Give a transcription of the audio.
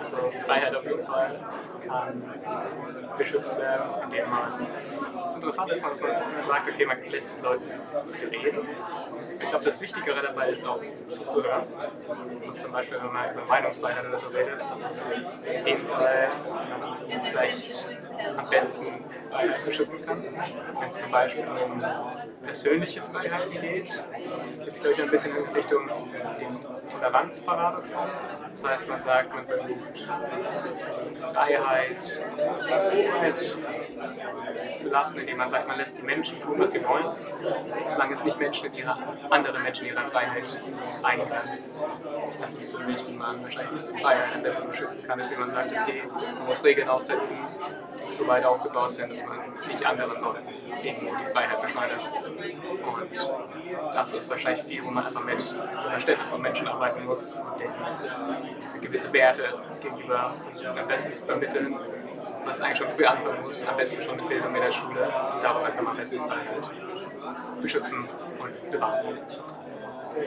Also Freiheit auf jeden Fall kann beschützt werden, indem man. Das Interessante ist, dass man sagt, okay, man lässt den Leuten reden. Ich glaube, das Wichtigere dabei ist auch zuzuhören. Das ist zum Beispiel, wenn man über Meinungsfreiheit oder so redet, das ist in dem Fall vielleicht am besten Freiheit beschützen kann. Wenn es zum Beispiel um persönliche Freiheiten geht, geht es, glaube ich, ein bisschen in Richtung dem Toleranzparadoxon. Das heißt, man sagt, man versucht Freiheit so weit zu lassen, indem man sagt, man lässt die Menschen tun, was sie wollen, solange es nicht andere Menschen ihrer Freiheit eingrenzt. Das ist für mich, wie man wahrscheinlich Freiheit am besten beschützen kann, ist, wenn man sagt, okay, man muss Regeln aufsetzen, die so weit aufgebaut sind, dass man nicht anderen Leuten irgendwo die Freiheit beschneidet. Und das ist wahrscheinlich viel, wo man einfach mit dem Verständnis von Menschen arbeiten muss und denen diese gewisse Werte gegenüber versuchen am besten zu vermitteln, was eigentlich schon früh anfangen muss, am besten schon mit Bildung in der Schule. Und darüber kann man am besten Freiheit beschützen und bewahren.